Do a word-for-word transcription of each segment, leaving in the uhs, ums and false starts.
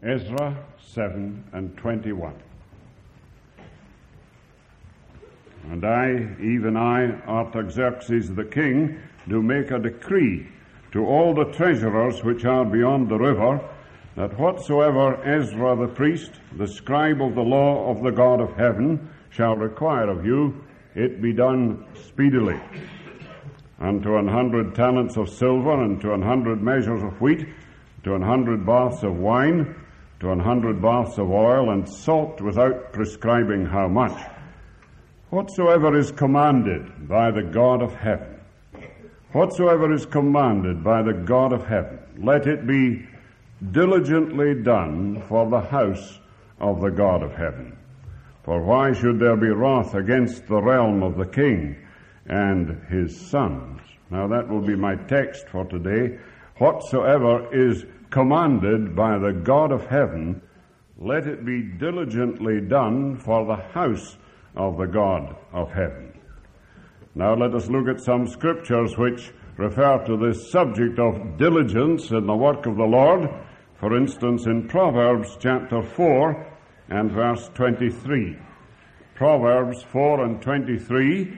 Ezra seven and twenty-one. And I, even I, Artaxerxes the king, do make a decree to all the treasurers which are beyond the river, that whatsoever Ezra the priest, the scribe of the law of the God of heaven, shall require of you, it be done speedily. And to an hundred talents of silver, and to an hundred measures of wheat, to an hundred baths of wine, to an hundred baths of oil, and salt without prescribing how much. Whatsoever is commanded by the God of heaven, whatsoever is commanded by the God of heaven, let it be diligently done for the house of the God of heaven. For why should there be wrath against the realm of the king and his sons? Now that will be my text for today. Whatsoever is commanded by the God of heaven, let it be diligently done for the house of the God of heaven. Now let us look at some scriptures which refer to this subject of diligence in the work of the Lord. For instance, in Proverbs chapter four and verse twenty-three. Proverbs four and twenty-three,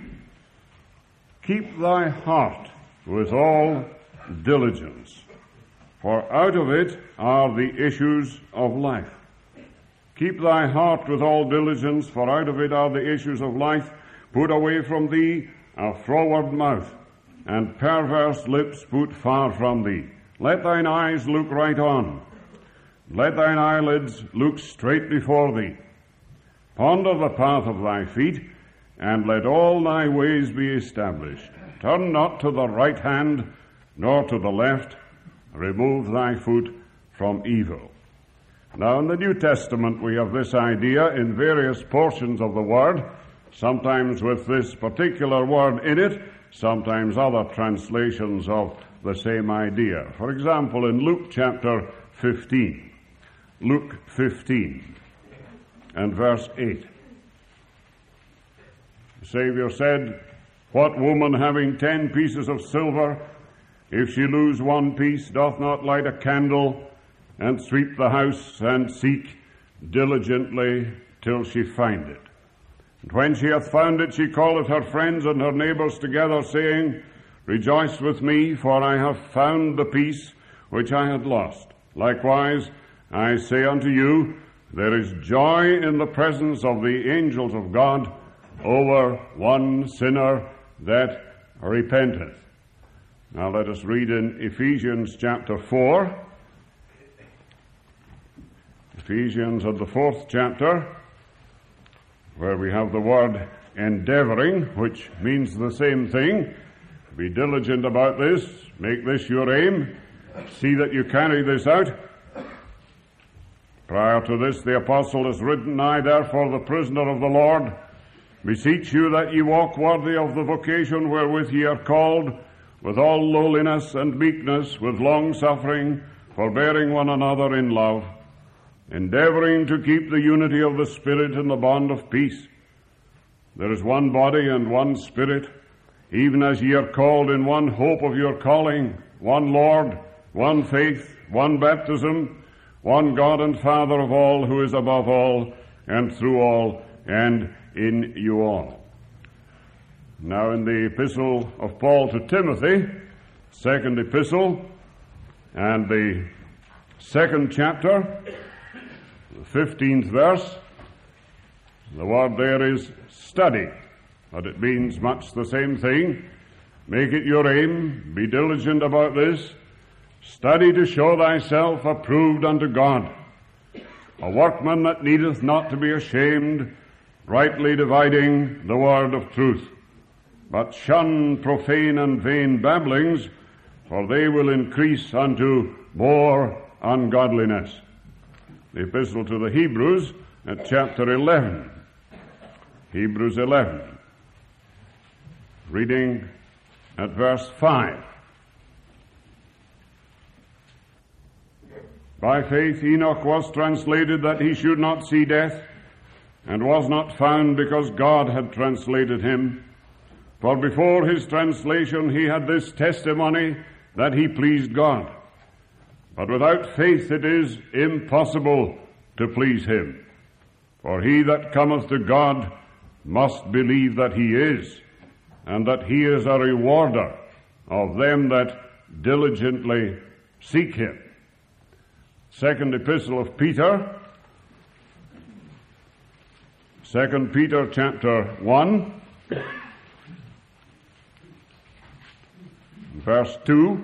keep thy heart with all diligence, for out of it are the issues of life. Keep thy heart with all diligence, for out of it are the issues of life. Put away from thee a froward mouth, and perverse lips put far from thee. Let thine eyes look right on. Let thine eyelids look straight before thee. Ponder the path of thy feet, and let all thy ways be established. Turn not to the right hand, nor to the left. Remove thy foot from evil. Now, in the New Testament, we have this idea in various portions of the Word, sometimes with this particular word in it, sometimes other translations of the same idea. For example, in Luke chapter fifteen, Luke fifteen and verse eight, the Savior said, what woman having ten pieces of silver, if she lose one piece, doth not light a candle, and sweep the house, and seek diligently till she find it? And when she hath found it, she calleth her friends and her neighbors together, saying, rejoice with me, for I have found the piece which I had lost. Likewise, I say unto you, there is joy in the presence of the angels of God over one sinner that repenteth. Now let us read in Ephesians chapter four. Ephesians of the fourth chapter, where we have the word endeavoring, which means the same thing. Be diligent about this. Make this your aim. See that you carry this out. Prior to this, the apostle has written, I, therefore, the prisoner of the Lord, beseech you that ye walk worthy of the vocation wherewith ye are called, with all lowliness and meekness, with long suffering, forbearing one another in love, endeavoring to keep the unity of the Spirit in the bond of peace. There is one body and one Spirit, even as ye are called in one hope of your calling, one Lord, one faith, one baptism, one God and Father of all, who is above all, and through all, and in you all. Now in the epistle of Paul to Timothy, second epistle, and the second chapter, the fifteenth verse, the word there is study, but it means much the same thing. Make it your aim, be diligent about this, study to show thyself approved unto God, a workman that needeth not to be ashamed, rightly dividing the word of truth. But shun profane and vain babblings, for they will increase unto more ungodliness. The epistle to the Hebrews at chapter eleven. Hebrews eleven. Reading at verse five. By faith Enoch was translated that he should not see death, and was not found because God had translated him. For before his translation he had this testimony that he pleased God. But without faith it is impossible to please him. For he that cometh to God must believe that he is, and that he is a rewarder of them that diligently seek him. Second Epistle of Peter, Second Peter chapter one, verse two.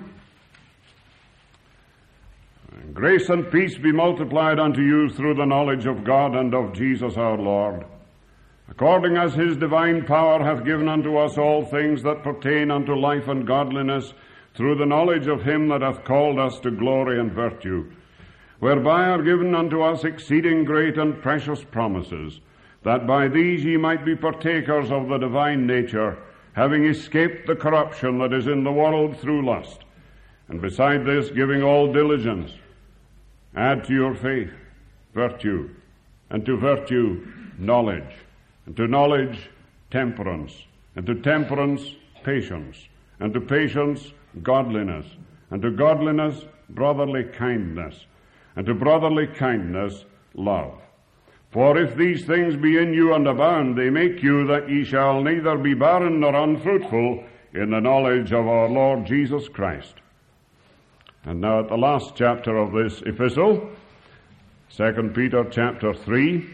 Grace and peace be multiplied unto you through the knowledge of God and of Jesus our Lord, according as his divine power hath given unto us all things that pertain unto life and godliness, through the knowledge of him that hath called us to glory and virtue, whereby are given unto us exceeding great and precious promises, that by these ye might be partakers of the divine nature, having escaped the corruption that is in the world through lust. And beside this, giving all diligence, add to your faith virtue, and to virtue knowledge, and to knowledge temperance, and to temperance patience, and to patience godliness, and to godliness brotherly kindness, and to brotherly kindness love. For if these things be in you and abound, they make you that ye shall neither be barren nor unfruitful in the knowledge of our Lord Jesus Christ. And now at the last chapter of this epistle, Second Peter chapter three,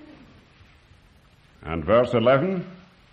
and verse eleven,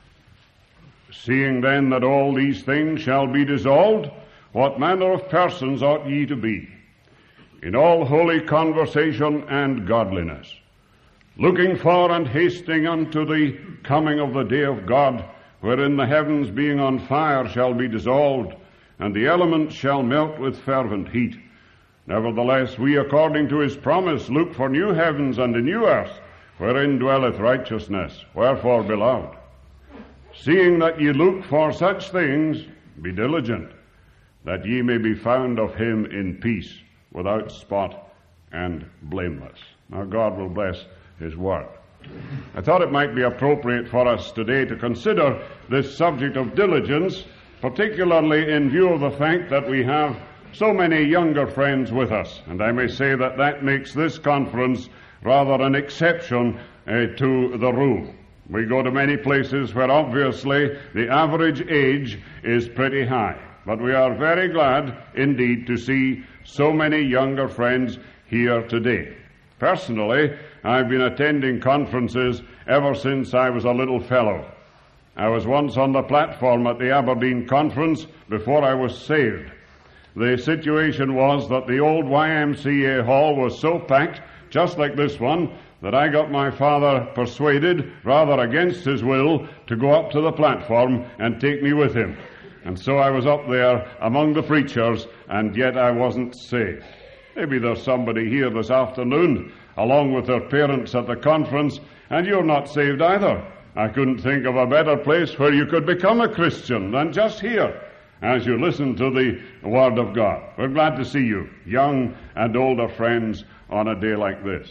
seeing then that all these things shall be dissolved, what manner of persons ought ye to be? In all holy conversation and godliness, looking for and hasting unto the coming of the day of God, wherein the heavens being on fire shall be dissolved, and the elements shall melt with fervent heat. Nevertheless, we, according to his promise, look for new heavens and a new earth, wherein dwelleth righteousness. Wherefore, beloved, seeing that ye look for such things, be diligent, that ye may be found of him in peace, without spot and blameless. Now God will bless his word. I thought it might be appropriate for us today to consider this subject of diligence, particularly in view of the fact that we have so many younger friends with us. And I may say that that makes this conference rather an exception uh, to the rule. We go to many places where obviously the average age is pretty high. But we are very glad indeed to see so many younger friends here today. Personally, I've been attending conferences ever since I was a little fellow. I was once on the platform at the Aberdeen conference before I was saved. The situation was that the old Y M C A hall was so packed, just like this one, that I got my father persuaded, rather against his will, to go up to the platform and take me with him. And so I was up there among the preachers, and yet I wasn't saved. Maybe there's somebody here this afternoon, along with their parents at the conference, and you're not saved either. I couldn't think of a better place where you could become a Christian than just here, as you listen to the Word of God. We're glad to see you, young and older friends, on a day like this.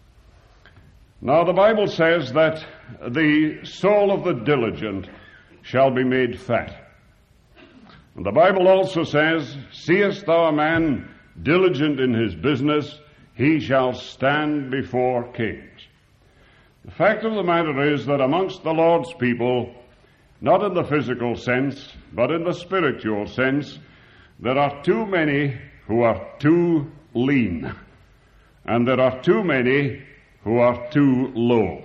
Now, the Bible says that the soul of the diligent shall be made fat. And the Bible also says, seest thou a man diligent in his business, he shall stand before kings. The fact of the matter is that amongst the Lord's people, not in the physical sense, but in the spiritual sense, there are too many who are too lean, and there are too many who are too low.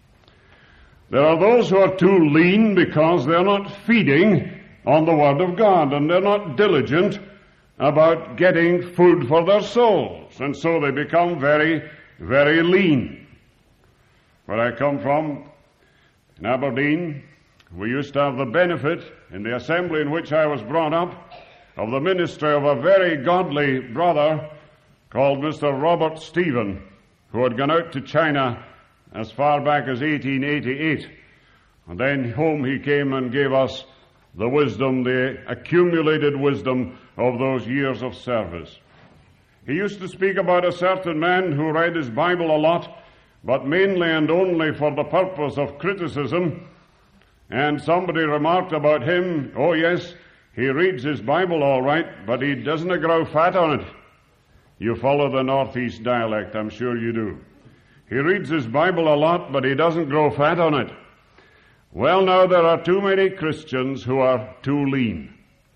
There are those who are too lean because they're not feeding on the Word of God, and they're not diligent about getting food for their souls, and so they become very, very lean. Where I come from, in Aberdeen, we used to have the benefit, in the assembly in which I was brought up, of the ministry of a very godly brother called Mister Robert Stephen, who had gone out to China as far back as eighteen eighty-eight. And then home he came and gave us the wisdom, the accumulated wisdom of those years of service. He used to speak about a certain man who read his Bible a lot, but mainly and only for the purpose of criticism. And somebody remarked about him, oh yes, he reads his Bible all right, but he doesn't grow fat on it. You follow the Northeast dialect, I'm sure you do. He reads his Bible a lot, but he doesn't grow fat on it. Well, now, there are too many Christians who are too lean.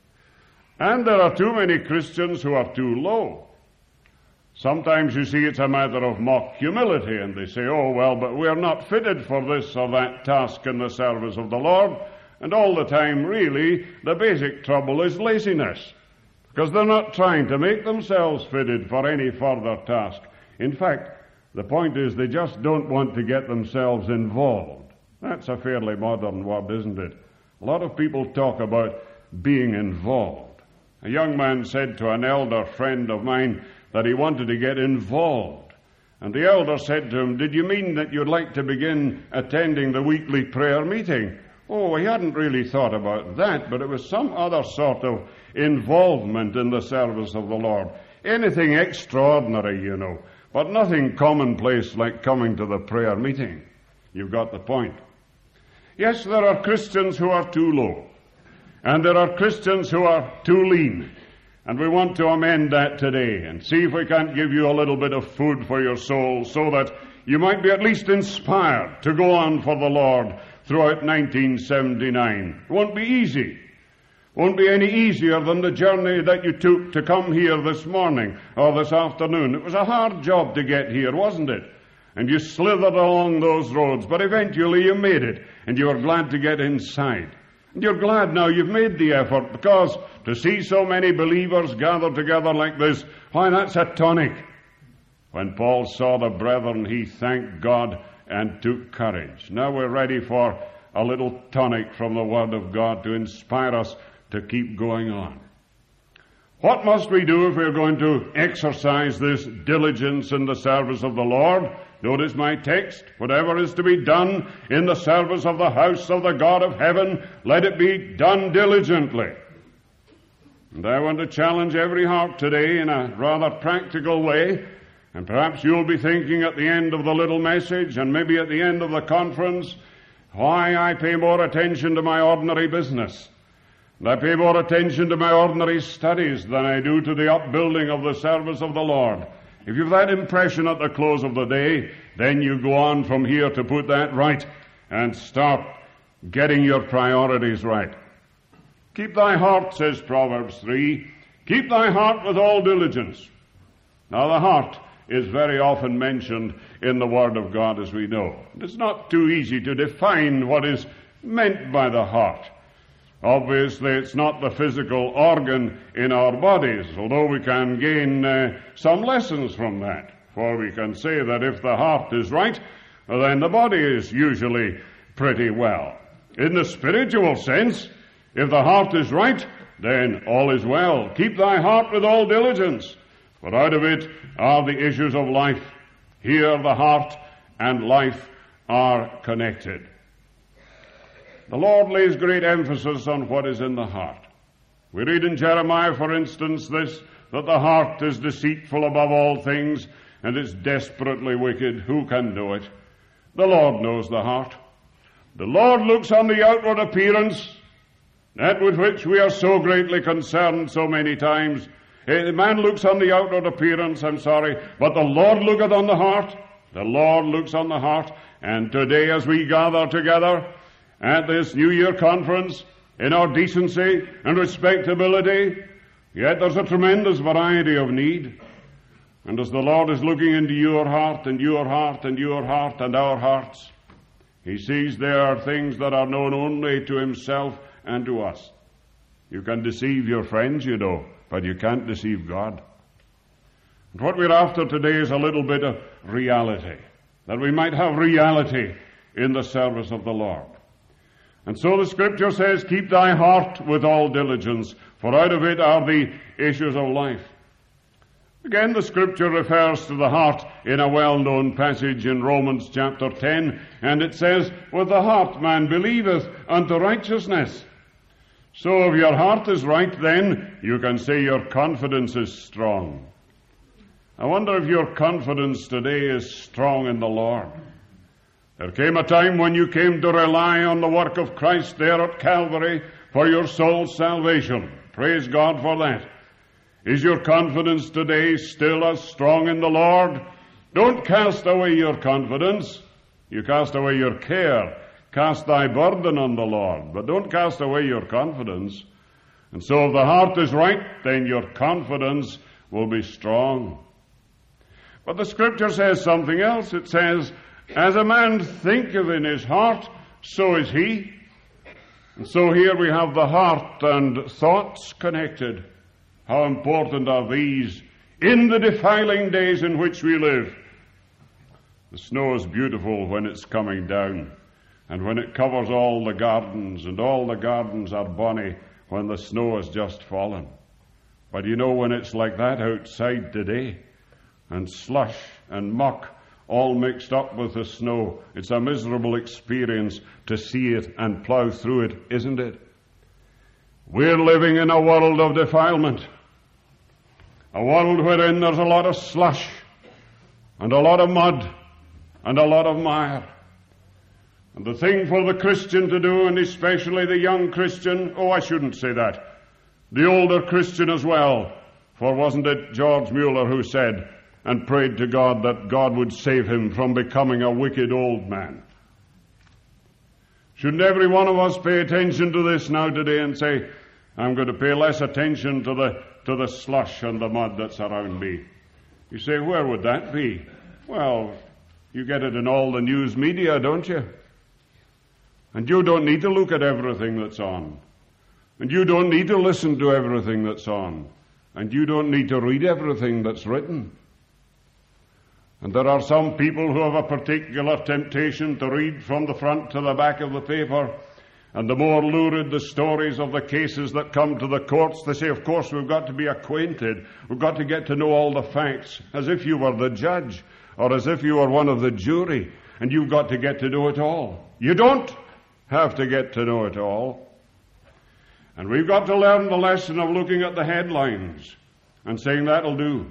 And there are too many Christians who are too low. Sometimes you see it's a matter of mock humility, and they say, oh, well, but we're not fitted for this or that task in the service of the Lord. And all the time, really, the basic trouble is laziness, because they're not trying to make themselves fitted for any further task. In fact, the point is they just don't want to get themselves involved. That's a fairly modern word, isn't it? A lot of people talk about being involved. A young man said to an elder friend of mine that he wanted to get involved. And the elder said to him, did you mean that you'd like to begin attending the weekly prayer meeting? Oh, he hadn't really thought about that, but it was some other sort of involvement in the service of the Lord. Anything extraordinary, you know, but nothing commonplace like coming to the prayer meeting. You've got the point. Yes, there are Christians who are too low, and there are Christians who are too lean. And we want to amend that today and see if we can't give you a little bit of food for your soul so that you might be at least inspired to go on for the Lord throughout nineteen seventy-nine. It won't be easy. It won't be any easier than the journey that you took to come here this morning or this afternoon. It was a hard job to get here, wasn't it? And you slithered along those roads, but eventually you made it, and you were glad to get inside. And you're glad now you've made the effort, because to see so many believers gathered together like this, why, that's a tonic. When Paul saw the brethren, he thanked God and took courage. Now we're ready for a little tonic from the Word of God to inspire us to keep going on. What must we do if we're going to exercise this diligence in the service of the Lord? Notice my text. Whatever is to be done in the service of the house of the God of heaven, let it be done diligently. And I want to challenge every heart today in a rather practical way. And perhaps you'll be thinking at the end of the little message, and maybe at the end of the conference, why I pay more attention to my ordinary business. And I pay more attention to my ordinary studies than I do to the upbuilding of the service of the Lord. If you've that impression at the close of the day, then you go on from here to put that right and start getting your priorities right. Keep thy heart, says Proverbs three, keep thy heart with all diligence. Now the heart is very often mentioned in the Word of God, as we know. It's not too easy to define what is meant by the heart. Obviously, it's not the physical organ in our bodies, although we can gain uh, some lessons from that. For we can say that if the heart is right, then the body is usually pretty well. In the spiritual sense, if the heart is right, then all is well. Keep thy heart with all diligence, for out of it are the issues of life. Here the heart and life are connected. The Lord lays great emphasis on what is in the heart. We read in Jeremiah, for instance, this, that the heart is deceitful above all things, and is desperately wicked. Who can know it? The Lord knows the heart. The Lord looks on the outward appearance, that with which we are so greatly concerned so many times. The man looks on the outward appearance, I'm sorry, but the Lord looketh on the heart. The Lord looks on the heart. And today, as we gather together at this New Year conference, in our decency and respectability, yet there's a tremendous variety of need. And as the Lord is looking into your heart and your heart and your heart and our hearts, He sees there are things that are known only to Himself and to us. You can deceive your friends, you know, but you can't deceive God. And what we're after today is a little bit of reality, that we might have reality in the service of the Lord. And so the Scripture says, keep thy heart with all diligence, for out of it are the issues of life. Again, the Scripture refers to the heart in a well-known passage in Romans chapter ten, and it says, with the heart man believeth unto righteousness. So if your heart is right, then you can say your confidence is strong. I wonder if your confidence today is strong in the Lord. There came a time when you came to rely on the work of Christ there at Calvary for your soul's salvation. Praise God for that. Is your confidence today still as strong in the Lord? Don't cast away your confidence. You cast away your care. Cast thy burden on the Lord, but don't cast away your confidence. And so if the heart is right, then your confidence will be strong. But the Scripture says something else. It says, as a man thinketh in his heart, so is he. And so here we have the heart and thoughts connected. How important are these in the defiling days in which we live? The snow is beautiful when it's coming down, and when it covers all the gardens, and all the gardens are bonny when the snow has just fallen. But you know, when it's like that outside today, and slush and muck all mixed up with the snow, it's a miserable experience to see it and plow through it, isn't it? We're living in a world of defilement, a world wherein there's a lot of slush and a lot of mud and a lot of mire. And the thing for the Christian to do, and especially the young Christian, oh, I shouldn't say that, the older Christian as well, for wasn't it George Mueller who said and prayed to God that God would save him from becoming a wicked old man? Shouldn't every one of us pay attention to this now today and say, I'm going to pay less attention to the to the slush and the mud that's around me? You say, where would that be? Well, you get it in all the news media, don't you? And you don't need to look at everything that's on. And you don't need to listen to everything that's on. And you don't need to read everything that's written. And there are some people who have a particular temptation to read from the front to the back of the paper. And the more lurid the stories of the cases that come to the courts, they say, of course, we've got to be acquainted. We've got to get to know all the facts, as if you were the judge, or as if you were one of the jury, and you've got to get to know it all. You don't have to get to know it all. And we've got to learn the lesson of looking at the headlines and saying that'll do.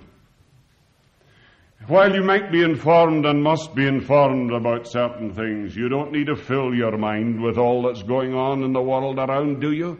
While you might be informed and must be informed about certain things, you don't need to fill your mind with all that's going on in the world around, do you?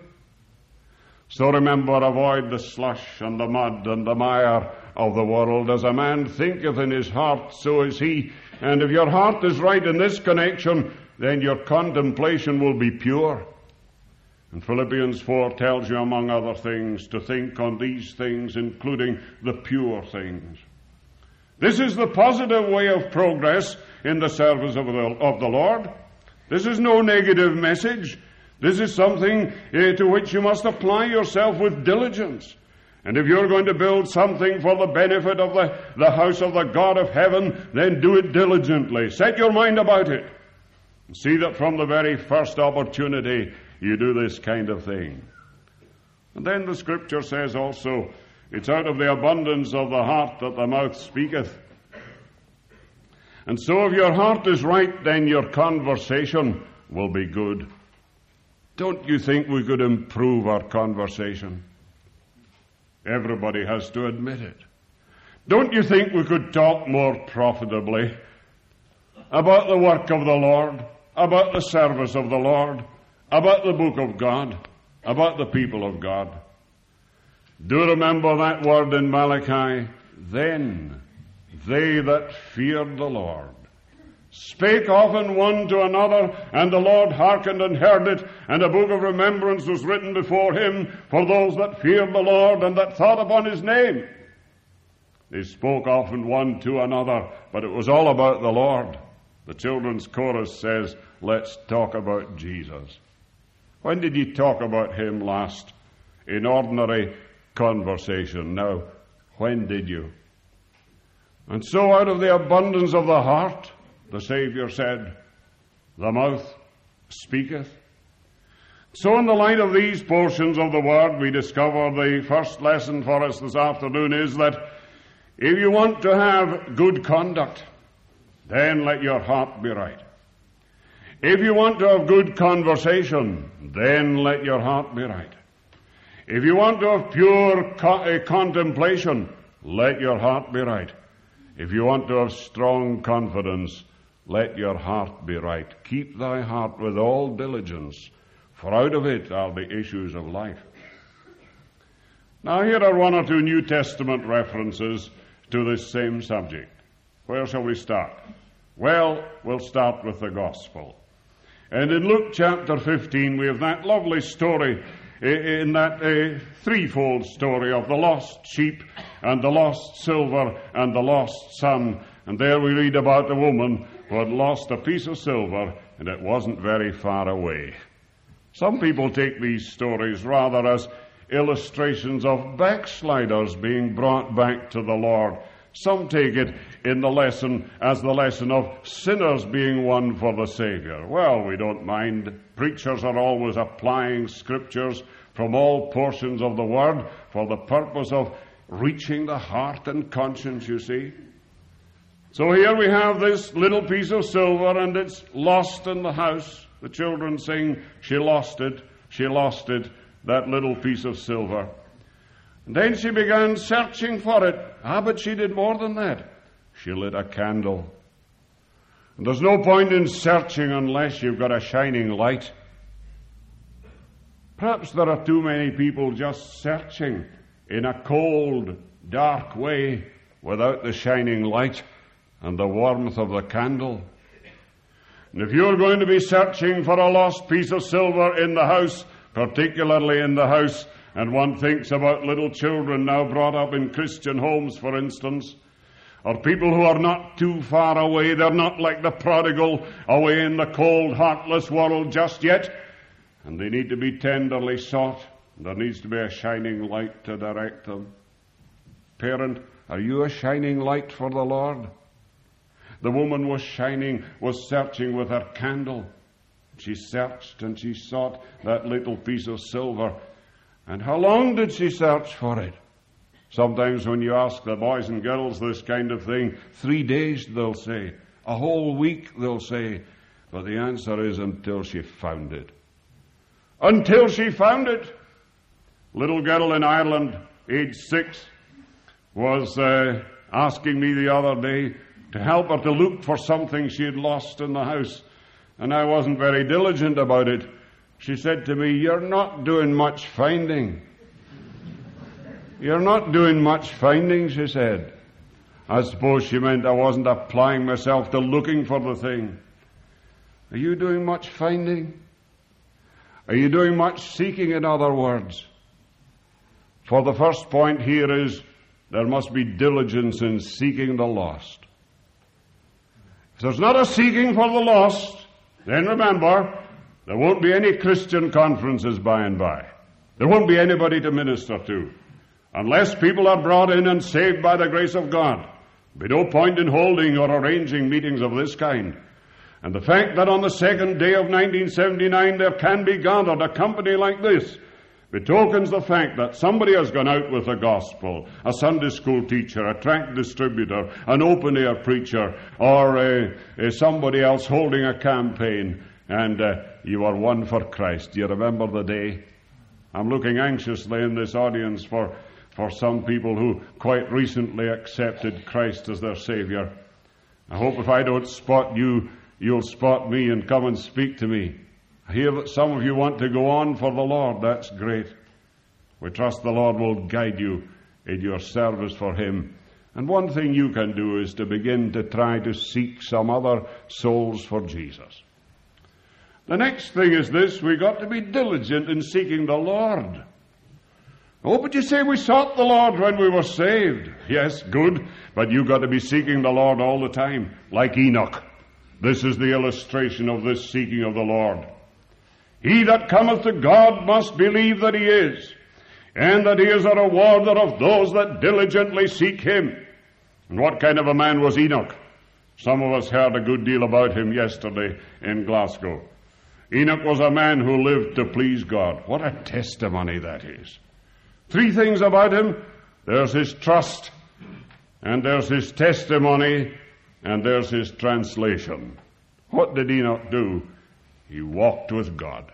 So remember, avoid the slush and the mud and the mire of the world. As a man thinketh in his heart, so is he. And if your heart is right in this connection, then your contemplation will be pure. And Philippians four tells you, among other things, to think on these things, including the pure things. This is the positive way of progress in the service of the, of the Lord. This is no negative message. This is something uh, to which you must apply yourself with diligence. And if you're going to build something for the benefit of the, the house of the God of heaven, then do it diligently. Set your mind about it. And see that from the very first opportunity you do this kind of thing. And then the Scripture says also, it's out of the abundance of the heart that the mouth speaketh. And so if your heart is right, then your conversation will be good. Don't you think we could improve our conversation? Everybody has to admit it. Don't you think we could talk more profitably about the work of the Lord, about the service of the Lord, about the book of God, about the people of God? Do remember that word in Malachi, then they that feared the Lord spake often one to another, and the Lord hearkened and heard it, and a book of remembrance was written before him for those that feared the Lord and that thought upon his name. They spoke often one to another, but it was all about the Lord. The children's chorus says, let's talk about Jesus. When did you talk about him last? In ordinary conversation. Now, when did you? And so out of the abundance of the heart, the Savior said, the mouth speaketh. So in the light of these portions of the Word, we discover the first lesson for us this afternoon is that if you want to have good conduct, then let your heart be right. If you want to have good conversation, then let your heart be right. If you want to have pure co- uh, contemplation, let your heart be right. If you want to have strong confidence, let your heart be right. Keep thy heart with all diligence, for out of it are the issues of life. Now here are one or two New Testament references to this same subject. Where shall we start? Well, we'll start with the Gospel. And in Luke chapter fifteen, we have that lovely story, in that uh, threefold story of the lost sheep and the lost silver and the lost son. And there we read about a woman who had lost a piece of silver, and it wasn't very far away. Some people take these stories rather as illustrations of backsliders being brought back to the Lord. Some take it in the lesson as the lesson of sinners being won for the Savior. Well, we don't mind. Preachers are always applying scriptures from all portions of the Word for the purpose of reaching the heart and conscience, you see. So here we have this little piece of silver, and it's lost in the house. The children sing, "She lost it, she lost it," that little piece of silver. And then she began searching for it. Ah, but she did more than that. She lit a candle. And there's no point in searching unless you've got a shining light. Perhaps there are too many people just searching in a cold, dark way without the shining light and the warmth of the candle. And if you're going to be searching for a lost piece of silver in the house, particularly in the house, and one thinks about little children now brought up in Christian homes, for instance, or people who are not too far away, they're not like the prodigal away in the cold, heartless world just yet, and they need to be tenderly sought. There needs to be a shining light to direct them. Parent, are you a shining light for the Lord? The woman was shining, was searching with her candle. She searched and she sought that little piece of silver. And how long did she search for it? Sometimes when you ask the boys and girls this kind of thing, three days they'll say, a whole week they'll say, but the answer is until she found it. Until she found it. Little girl in Ireland, age six, was uh, asking me the other day to help her to look for something she had lost in the house. And I wasn't very diligent about it. She said to me, "You're not doing much finding." "You're not doing much finding," she said. I suppose she meant I wasn't applying myself to looking for the thing. Are you doing much finding? Are you doing much seeking, in other words? For the first point here is there must be diligence in seeking the lost. If there's not a seeking for the lost, then remember, there won't be any Christian conferences by and by. There won't be anybody to minister to. Unless people are brought in and saved by the grace of God, there'll be no point in holding or arranging meetings of this kind. And the fact that on the second day of nineteen seventy-nine there can be gathered a company like this betokens the fact that somebody has gone out with the gospel, a Sunday school teacher, a tract distributor, an open-air preacher, or uh, uh, somebody else holding a campaign, and uh, you are one for Christ. Do you remember the day? I'm looking anxiously in this audience for, for some people who quite recently accepted Christ as their Savior. I hope if I don't spot you, you'll spot me and come and speak to me. I hear that some of you want to go on for the Lord. That's great. We trust the Lord will guide you in your service for Him. And one thing you can do is to begin to try to seek some other souls for Jesus. The next thing is this: we got to be diligent in seeking the Lord. Oh, but you say we sought the Lord when we were saved. Yes, good, but you got to be seeking the Lord all the time, like Enoch. This is the illustration of this seeking of the Lord. He that cometh to God must believe that He is, and that He is a rewarder of those that diligently seek Him. And what kind of a man was Enoch? Some of us heard a good deal about him yesterday in Glasgow. Enoch was a man who lived to please God. What a testimony that is. Three things about him. There's his trust, and there's his testimony, and there's his translation. What did Enoch do? He walked with God.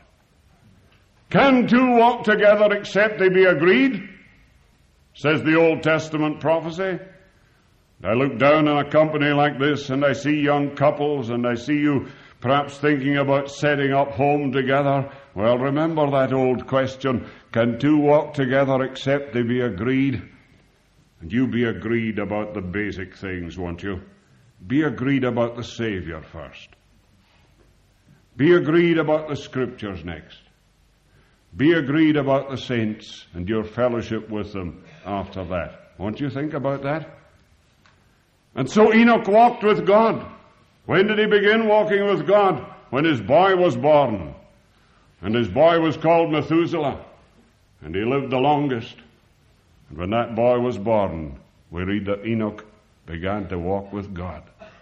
Can two walk together except they be agreed? Says the Old Testament prophecy. I look down on a company like this, and I see young couples, and I see you perhaps thinking about setting up home together. Well, remember that old question, can two walk together except they be agreed? And you be agreed about the basic things, won't you? Be agreed about the Savior first. Be agreed about the Scriptures next. Be agreed about the saints and your fellowship with them after that. Won't you think about that? And so Enoch walked with God. When did he begin walking with God? When his boy was born. And his boy was called Methuselah. And he lived the longest. And when that boy was born, we read that Enoch began to walk with God.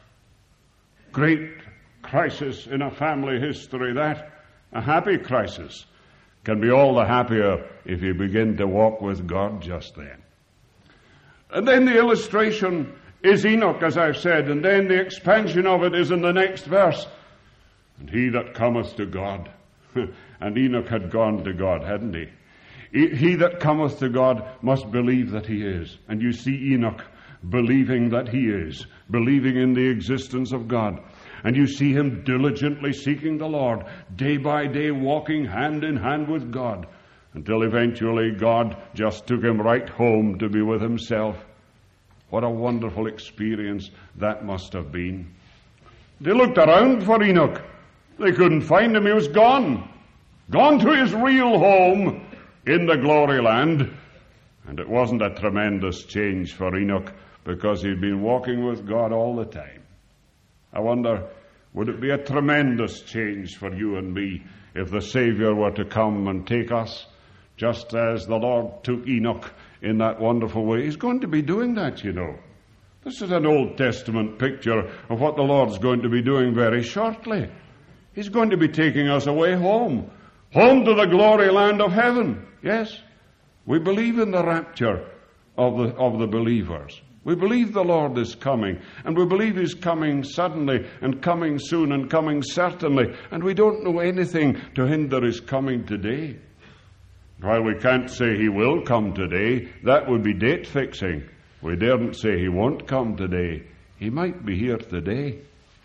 Great crisis in a family history, that. A happy crisis can be all the happier if you begin to walk with God just then. And then the illustration is Enoch, as I've said, and then the expansion of it is in the next verse. And he that cometh to God, and Enoch had gone to God, hadn't he? He that cometh to God must believe that he is. And you see Enoch believing that he is, believing in the existence of God. And you see him diligently seeking the Lord, day by day walking hand in hand with God, until eventually God just took him right home to be with himself. What a wonderful experience that must have been. They looked around for Enoch. They couldn't find him. He was gone. Gone to his real home in the glory land. And it wasn't a tremendous change for Enoch, because he'd been walking with God all the time. I wonder, would it be a tremendous change for you and me if the Savior were to come and take us, just as the Lord took Enoch in that wonderful way? He's going to be doing that, you know. This is an Old Testament picture of what the Lord's going to be doing very shortly. He's going to be taking us away home, home to the glory land of heaven. Yes, we believe in the rapture of the, of the believers. We believe the Lord is coming, and we believe He's coming suddenly, and coming soon, and coming certainly, and we don't know anything to hinder His coming today. While we can't say He will come today, that would be date fixing. We daren't say He won't come today. He might be here today.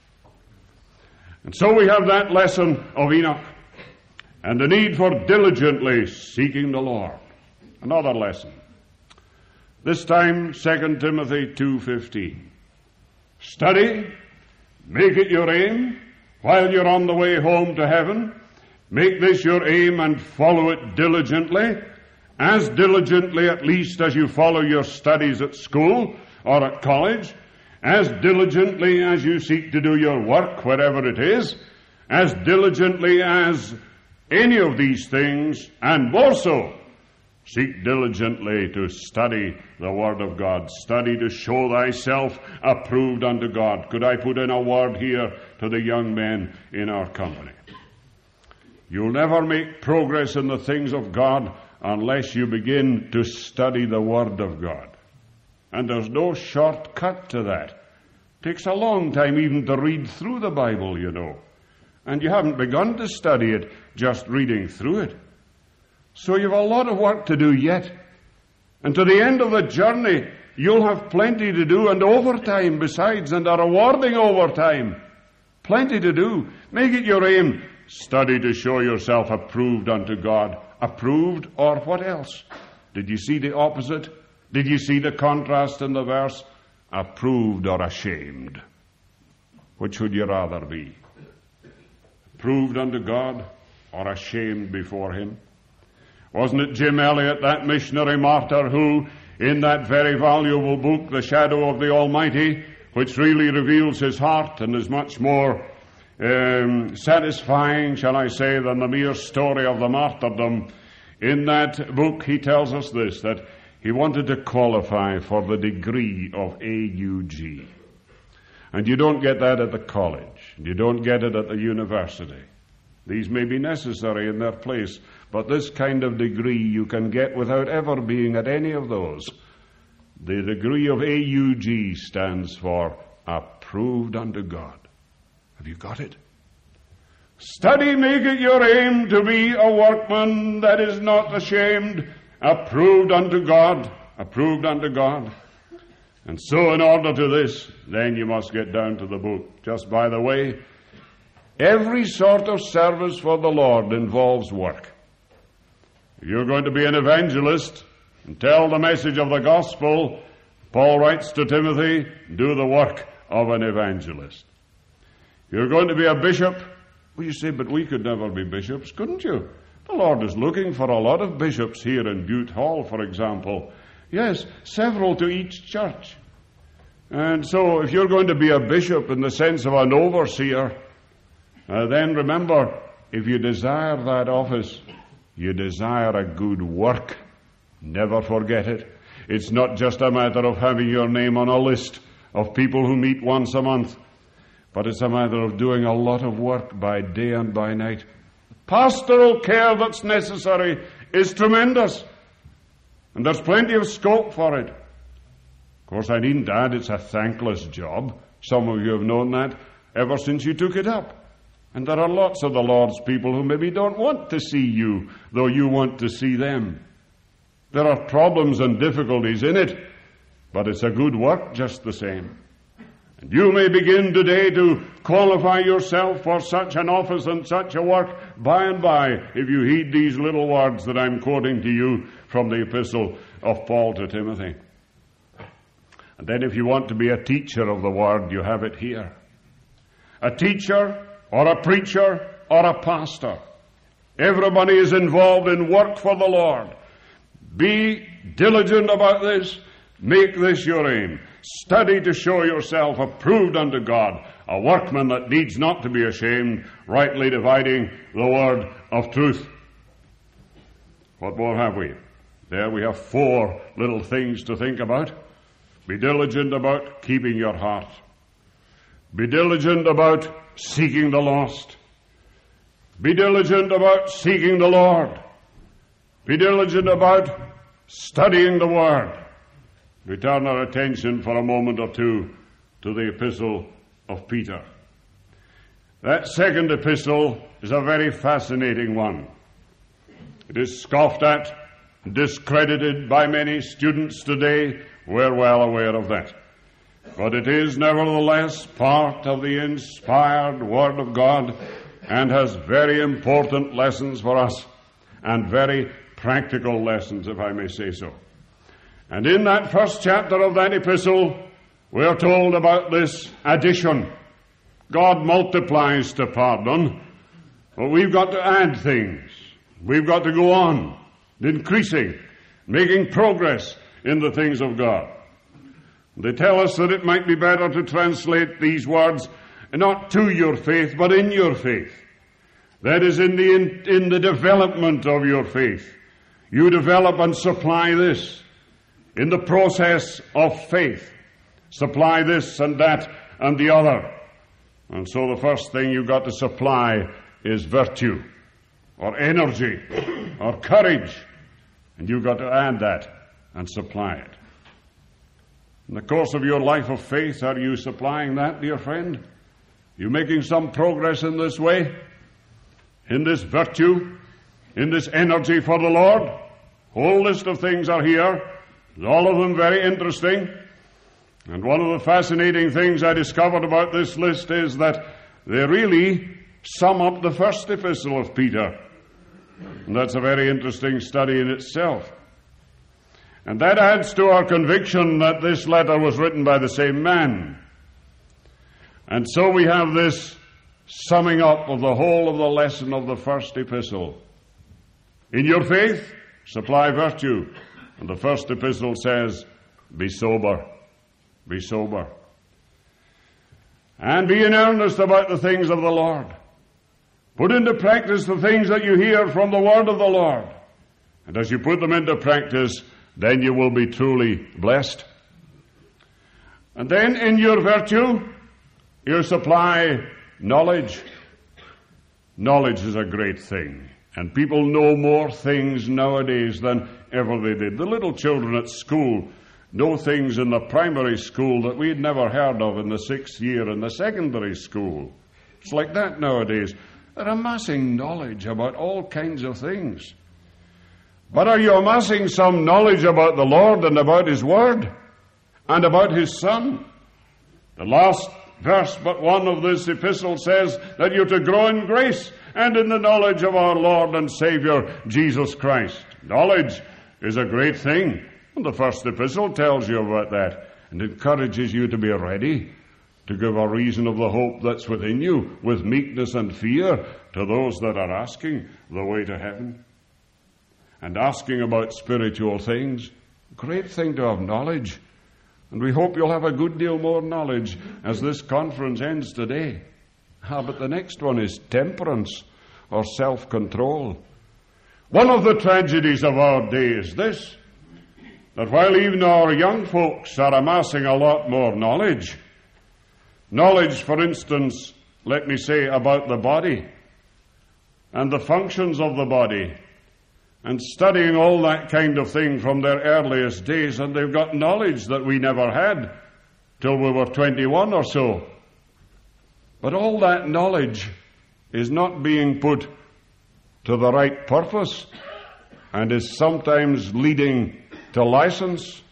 And so we have that lesson of Enoch, and the need for diligently seeking the Lord. Another lesson. This time, Second Timothy two fifteen. Study, make it your aim, while you're on the way home to heaven. Make this your aim and follow it diligently, as diligently at least as you follow your studies at school or at college, as diligently as you seek to do your work wherever it is, as diligently as any of these things, and more so, seek diligently to study the Word of God. Study to show thyself approved unto God. Could I put in a word here to the young men in our company? You'll never make progress in the things of God unless you begin to study the Word of God. And there's no shortcut to that. It takes a long time even to read through the Bible, you know. And you haven't begun to study it just reading through it. So you've a lot of work to do yet. And to the end of the journey, you'll have plenty to do, and overtime besides, and a rewarding overtime. Plenty to do. Make it your aim. Study to show yourself approved unto God. Approved, or what else? Did you see the opposite? Did you see the contrast in the verse? Approved or ashamed? Which would you rather be? Approved unto God or ashamed before Him? Wasn't it Jim Elliot, that missionary martyr, who, in that very valuable book, The Shadow of the Almighty, which really reveals his heart and is much more um, satisfying, shall I say, than the mere story of the martyrdom, in that book he tells us this, that he wanted to qualify for the degree of A U G. And you don't get that at the college. You don't get it at the university. These may be necessary in their place, but this kind of degree you can get without ever being at any of those. The degree of A U G stands for approved unto God. Have you got it? Study, make it your aim to be a workman that is not ashamed, approved unto God, approved unto God. And so in order to this, then you must get down to the book. Just by the way, Every sort of service for the Lord involves work. If you're going to be an evangelist and tell the message of the gospel, Paul writes to Timothy, do the work of an evangelist. If you're going to be a bishop, well, you say, but we could never be bishops, couldn't you? The Lord is looking for a lot of bishops here in Bute Hall, for example. Yes, several to each church. And so if you're going to be a bishop in the sense of an overseer, uh, then remember, if you desire that office, you desire a good work. Never forget it. It's not just a matter of having your name on a list of people who meet once a month, but it's a matter of doing a lot of work by day and by night. Pastoral care that's necessary is tremendous, and there's plenty of scope for it. Of course, I needn't add it's a thankless job. Some of you have known that ever since you took it up. And there are lots of the Lord's people who maybe don't want to see you, though you want to see them. There are problems and difficulties in it, but it's a good work just the same. And you may begin today to qualify yourself for such an office and such a work by and by if you heed these little words that I'm quoting to you from the epistle of Paul to Timothy. And then if you want to be a teacher of the word, you have it here. A teacher or a preacher or a pastor. Everybody is involved in work for the Lord. Be diligent about this. Make this your aim. Study to show yourself approved unto God, a workman that needs not to be ashamed, rightly dividing the word of truth. What more have we? There we have four little things to think about. Be diligent about keeping your heart. Be diligent about seeking the lost. Be diligent about seeking the Lord. Be diligent about studying the Word. We turn our attention for a moment or two to the epistle of Peter. That second epistle is a very fascinating one. It is scoffed at, discredited by many students today. We're well aware of that. But it is nevertheless part of the inspired Word of God and has very important lessons for us and very practical lessons, if I may say so. And in that first chapter of that epistle, we are told about this addition. God multiplies to pardon, but we've got to add things. We've got to go on, increasing, making progress in the things of God. They tell us that it might be better to translate these words not to your faith, but in your faith. That is, in the in, in the development of your faith. You develop and supply this. In the process of faith, supply this and that and the other. And so the first thing you've got to supply is virtue, or energy, or courage. And you've got to add that and supply it. In the course of your life of faith, are you supplying that, dear friend? Are you making some progress in this way? In this virtue? In this energy for the Lord? Whole list of things are here. All of them very interesting. And one of the fascinating things I discovered about this list is that they really sum up the first epistle of Peter. And that's a very interesting study in itself. And that adds to our conviction that this letter was written by the same man. And so we have this summing up of the whole of the lesson of the first epistle. In your faith, supply virtue. And the first epistle says, be sober. Be sober. And be in earnest about the things of the Lord. Put into practice the things that you hear from the word of the Lord. And as you put them into practice, then you will be truly blessed. And then in your virtue, you supply knowledge. Knowledge is a great thing. And people know more things nowadays than ever they did. The little children at school know things in the primary school that we'd never heard of in the sixth year in the secondary school. It's like that nowadays. They're amassing knowledge about all kinds of things. But are you amassing some knowledge about the Lord and about His Word and about His Son? The last verse but one of this epistle says that you're to grow in grace and in the knowledge of our Lord and Savior, Jesus Christ. Knowledge is a great thing. And the first epistle tells you about that and encourages you to be ready to give a reason of the hope that's within you with meekness and fear to those that are asking the way to heaven and asking about spiritual things. Great thing to have knowledge. And we hope you'll have a good deal more knowledge as this conference ends today. Ah, but the next one is temperance or self-control. One of the tragedies of our day is this, that while even our young folks are amassing a lot more knowledge, knowledge, for instance, let me say, about the body and the functions of the body, and studying all that kind of thing from their earliest days, and they've got knowledge that we never had till we were twenty-one or so. But all that knowledge is not being put to the right purpose and is sometimes leading to license.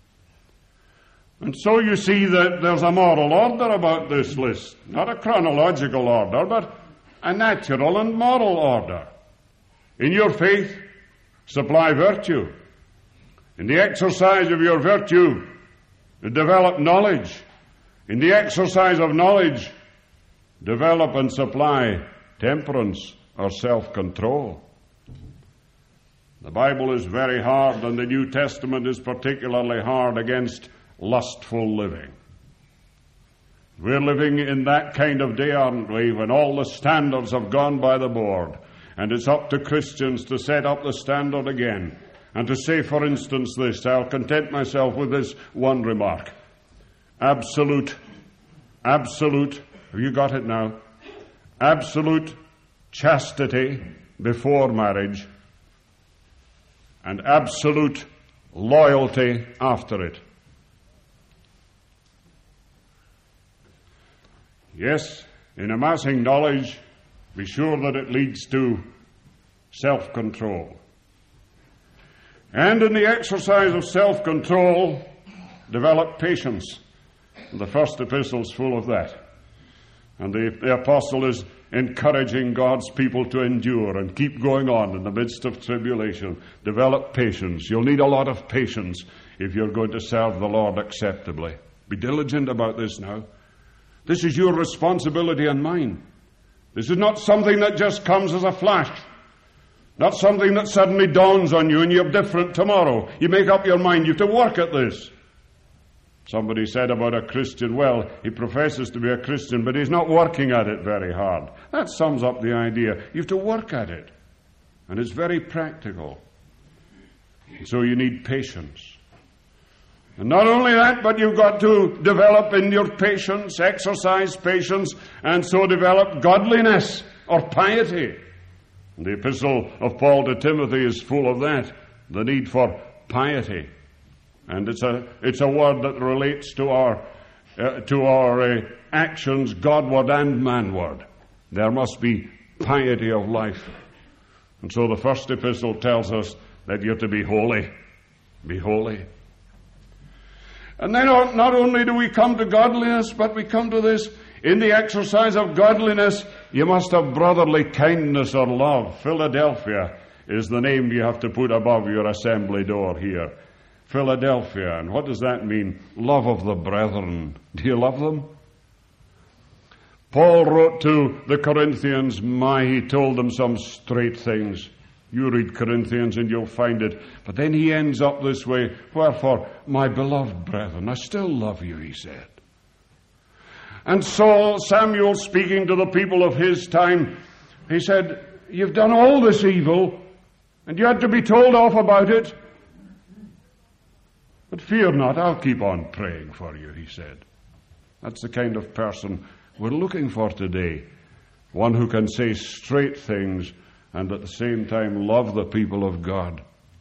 And so you see that there's a moral order about this list, not a chronological order, but a natural and moral order. In your faith, supply virtue. In the exercise of your virtue, develop knowledge. In the exercise of knowledge, develop and supply temperance or self-control. The Bible is very hard, and the New Testament is particularly hard against lustful living. We're living in that kind of day, aren't we, when all the standards have gone by the board, and it's up to Christians to set up the standard again, and to say, for instance, this. I'll content myself with this one remark. Absolute, absolute, have you got it now? Absolute chastity before marriage, and absolute loyalty after it. Yes, in amassing knowledge, be sure that it leads to self-control. And in the exercise of self-control, develop patience. The first epistle is full of that. And the, the apostle is encouraging God's people to endure and keep going on in the midst of tribulation. Develop patience. You'll need a lot of patience if you're going to serve the Lord acceptably. Be diligent about this now. This is your responsibility and mine. This is not something that just comes as a flash. Not something that suddenly dawns on you and you're different tomorrow. You make up your mind. You have to work at this. Somebody said about a Christian, well, he professes to be a Christian, but he's not working at it very hard. That sums up the idea. You have to work at it. And it's very practical. So you need patience. And not only that, but you've got to develop in your patience, exercise patience, and so develop godliness or piety. And the epistle of Paul to Timothy is full of that, the need for piety. And it's a it's a word that relates to our uh, to our uh, actions, Godward and manward. There must be piety of life. And so the first epistle tells us that you're to be holy. Be holy. And then not only do we come to godliness, but we come to this, in the exercise of godliness, you must have brotherly kindness or love. Philadelphia is the name you have to put above your assembly door here. Philadelphia. And what does that mean? Love of the brethren. Do you love them? Paul wrote to the Corinthians, my, he told them some straight things. You read Corinthians and you'll find it. But then he ends up this way, wherefore, my beloved brethren, I still love you, he said. And Saul, Samuel, speaking to the people of his time, he said, you've done all this evil, and you had to be told off about it. But fear not, I'll keep on praying for you, he said. That's the kind of person we're looking for today. One who can say straight things and at the same time love the people of God.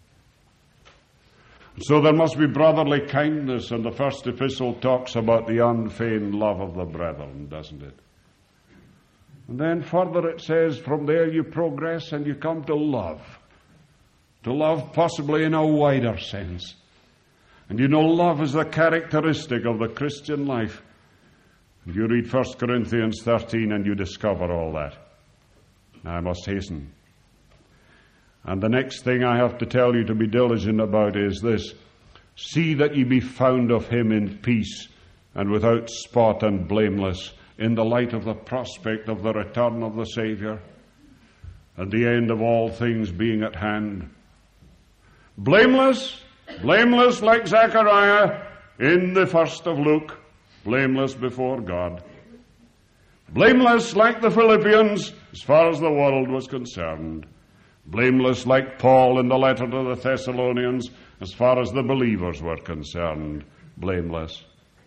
So there must be brotherly kindness, and the first epistle talks about the unfeigned love of the brethren, doesn't it? And then further it says, from there you progress and you come to love. To love possibly in a wider sense. And you know, love is the characteristic of the Christian life. You read First Corinthians thirteen and you discover all that. Now I must hasten. And the next thing I have to tell you to be diligent about is this: see that ye be found of him in peace and without spot and blameless, in the light of the prospect of the return of the Saviour, and the end of all things being at hand. Blameless, blameless like Zechariah in the first of Luke, blameless before God. Blameless like the Philippians as far as the world was concerned. Blameless like Paul in the letter to the Thessalonians as far as the believers were concerned. Blameless.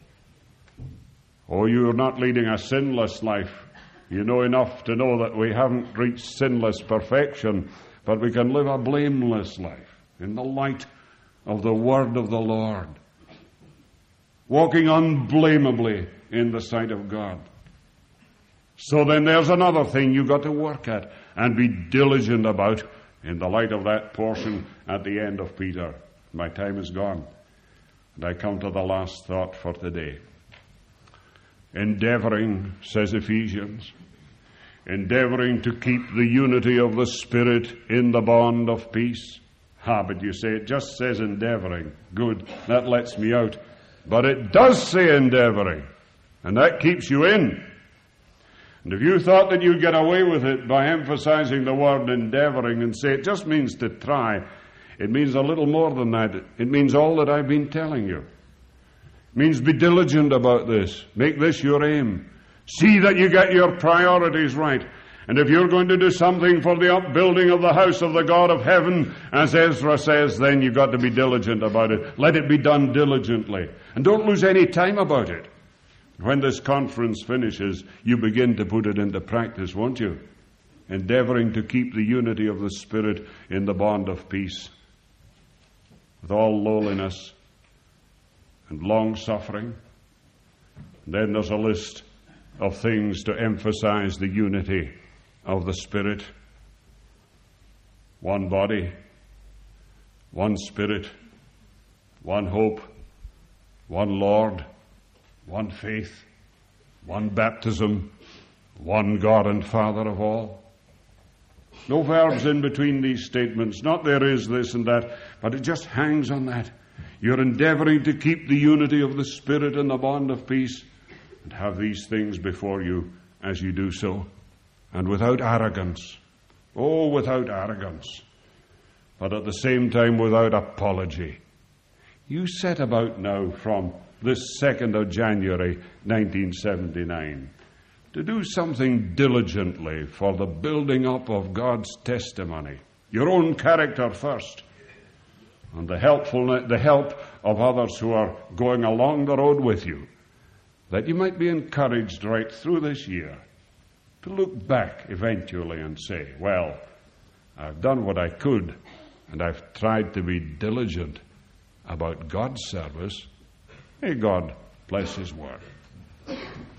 Oh, you are not leading a sinless life. You know enough to know that we haven't reached sinless perfection, but we can live a blameless life in the light of the word of the Lord, walking unblameably in the sight of God. So then there's another thing you've got to work at and be diligent about in the light of that portion at the end of Peter. My time is gone, and I come to the last thought for today. Endeavoring, says Ephesians, endeavoring to keep the unity of the Spirit in the bond of peace. Ah, but you say it just says endeavoring. Good, that lets me out. But it does say endeavoring, and that keeps you in. And if you thought that you'd get away with it by emphasizing the word endeavoring and say it just means to try, it means a little more than that. It means all that I've been telling you. It means be diligent about this. Make this your aim. See that you get your priorities right. And if you're going to do something for the upbuilding of the house of the God of heaven, as Ezra says, then you've got to be diligent about it. Let it be done diligently. And don't lose any time about it. When this conference finishes, you begin to put it into practice, won't you? Endeavoring to keep the unity of the Spirit in the bond of peace, with all lowliness and long-suffering. Then there's a list of things to emphasize the unity of the Spirit. One body, one Spirit, one hope, one Lord, one faith, one baptism, one God and Father of all. No verbs in between these statements. Not there is this and that, but it just hangs on that. You're endeavoring to keep the unity of the Spirit in the bond of peace, and have these things before you as you do so, and without arrogance. Oh, without arrogance, but at the same time without apology. You set about now from this second of January, nineteen seventy-nine, to do something diligently for the building up of God's testimony. Your own character first, and the helpfulness, the help of others who are going along the road with you, that you might be encouraged right through this year to look back eventually and say, well, I've done what I could, and I've tried to be diligent about God's service. May God bless His word.